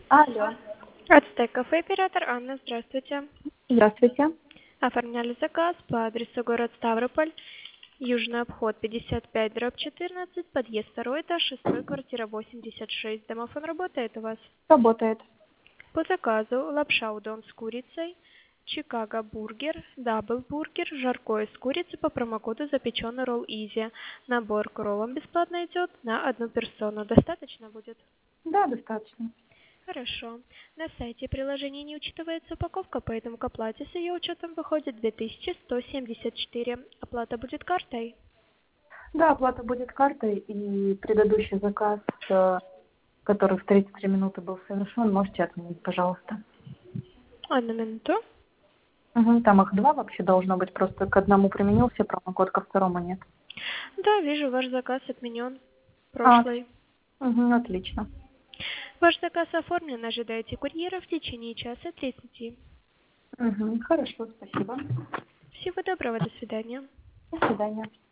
Алло. Ацтек кафе, оператор Анна, здравствуйте. Здравствуйте. Оформляли заказ по адресу город Ставрополь, Южный обход 55/14, подъезд 2 этаж, 6, квартира 86. Домофон работает у вас? Работает. По заказу лапша удон с курицей, Чикаго бургер, дабл бургер, жаркое с курицей по промокоду запеченный ролл изи. Набор к роллам бесплатно идет на одну персону. Достаточно будет? Да, достаточно. Хорошо. На сайте приложения не учитывается упаковка, поэтому к оплате с ее учетом выходит 2174. Оплата будет картой? Да, оплата будет картой, и предыдущий заказ, который в 33 минуты был совершен, можете отменить, пожалуйста. Одну минуту. Угу, там их два вообще должно быть, просто к одному применился промокод, ко второму нет. Да, вижу, ваш заказ отменен. А, Прошлый. угу, отлично. Ваш заказ оформлен, ожидайте курьера в течение часа 30. Угу, хорошо, спасибо. Всего доброго, до свидания. До свидания.